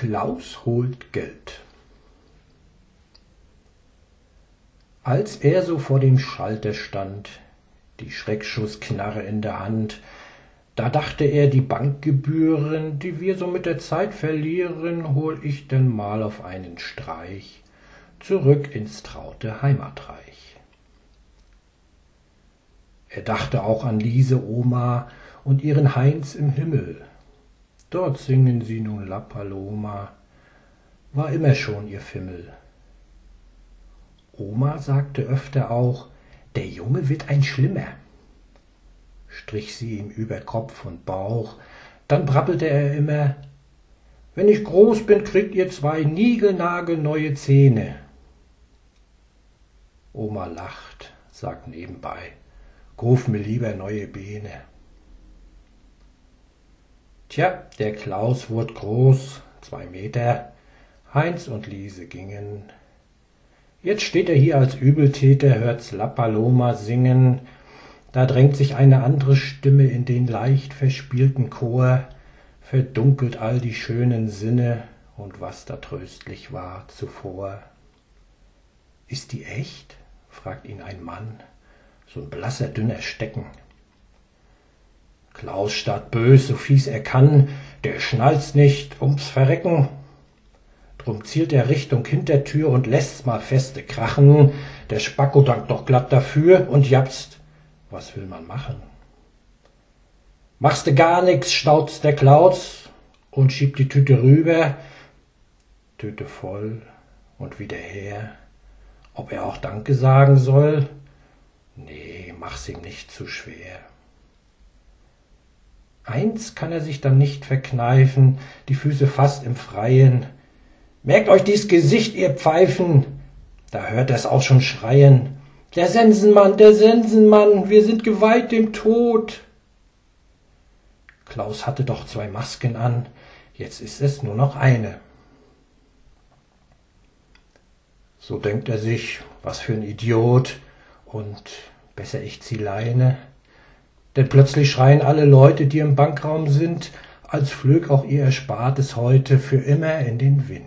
Klaus holt Geld. Als er so vor dem Schalter stand, die Schreckschussknarre in der Hand, da dachte er, die Bankgebühren, die wir so mit der Zeit verlieren, hol ich denn mal auf einen Streich zurück ins traute Heimatreich. Er dachte auch an Liese Oma und ihren Heinz im Himmel. Dort singen sie nun La Paloma, war immer schon ihr Fimmel. Oma sagte öfter auch, der Junge wird ein Schlimmer. Strich sie ihm über Kopf und Bauch, dann brabbelte er immer, wenn ich groß bin, kriegt ihr 2 niegelnagelneue Zähne. Oma lacht, sagt nebenbei, kauf mir lieber neue Beine. Tja, der Klaus wurd groß, 2 Meter, Heinz und Liese gingen. Jetzt steht er hier als Übeltäter, hört's La Paloma singen. Da drängt sich eine andere Stimme in den leicht verspielten Chor, verdunkelt all die schönen Sinne und was da tröstlich war zuvor. Ist die echt? Fragt ihn ein Mann, so ein blasser, dünner Stecken. Klaus starrt bös, so fies er kann, der schnallt's nicht ums Verrecken. Drum zielt er Richtung Hintertür und lässt's mal feste krachen. Der Spacko dankt doch glatt dafür und japst, was will man machen? Machste gar nix, schnauzt's der Klaus und schiebt die Tüte rüber. Tüte voll und wieder her. Ob er auch Danke sagen soll? Nee, mach's ihm nicht zu schwer. Eins kann er sich dann nicht verkneifen, die Füße fast im Freien. Merkt euch dies Gesicht, ihr Pfeifen! Da hört er's auch schon schreien. Der Sensenmann, wir sind geweiht dem Tod. Klaus hatte doch 2 Masken an, jetzt ist es nur noch eine. So denkt er sich, was für ein Idiot, und besser ich zieh Leine. Denn plötzlich schreien alle Leute, die im Bankraum sind, als flög auch ihr Erspartes heute für immer in den Wind.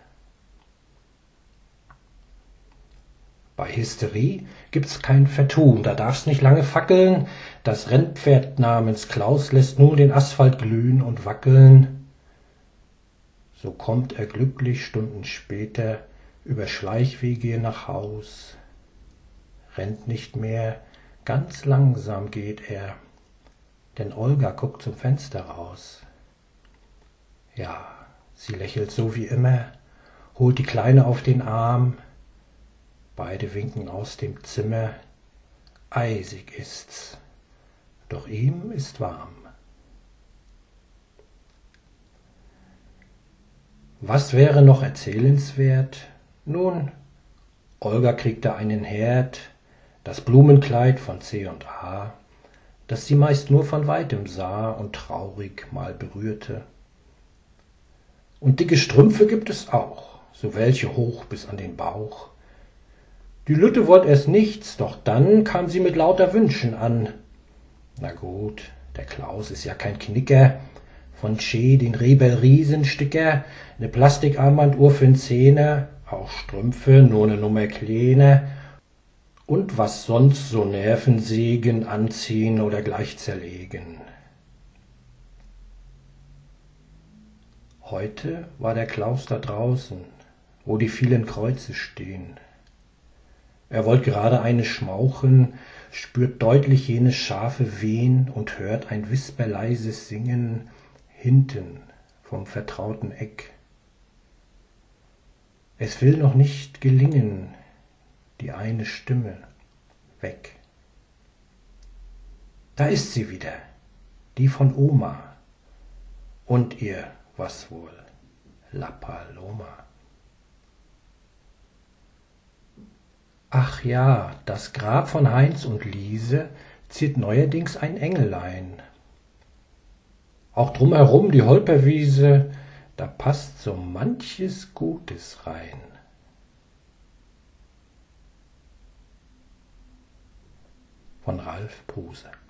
Bei Hysterie gibt's kein Vertun, da darf's nicht lange fackeln. Das Rennpferd namens Klaus lässt nun den Asphalt glühen und wackeln. So kommt er glücklich Stunden später über Schleichwege nach Haus. Rennt nicht mehr, ganz langsam geht er, denn Olga guckt zum Fenster raus. Ja, sie lächelt so wie immer, holt die Kleine auf den Arm. Beide winken aus dem Zimmer. Eisig ist's, doch ihm ist warm. Was wäre noch erzählenswert? Nun, Olga kriegte einen Herd, das Blumenkleid von C&A, das sie meist nur von weitem sah und traurig mal berührte. Und dicke Strümpfe gibt es auch, so welche hoch bis an den Bauch. Die Lütte wollt erst nichts, doch dann kam sie mit lauter Wünschen an. Na gut, der Klaus ist ja kein Knicker, von Che den Rebell-Riesensticker, ne Plastikarmbanduhr für'n Zehner, auch Strümpfe, nur ne Nummer kleiner, und was sonst so Nervensägen anziehen oder gleich zerlegen. Heute war der Klaus da draußen, wo die vielen Kreuze stehen. Er wollt gerade eine schmauchen, spürt deutlich jenes scharfe Wehen und hört ein wisperleises Singen hinten vom vertrauten Eck. Es will noch nicht gelingen, die eine Stimme weg. Da ist sie wieder, die von Oma und ihr, was wohl, La Paloma. Ach ja, das Grab von Heinz und Liese ziert neuerdings ein Engelein. Auch drumherum die Holperwiese, da passt so manches Gutes rein. Von Ralf Puse.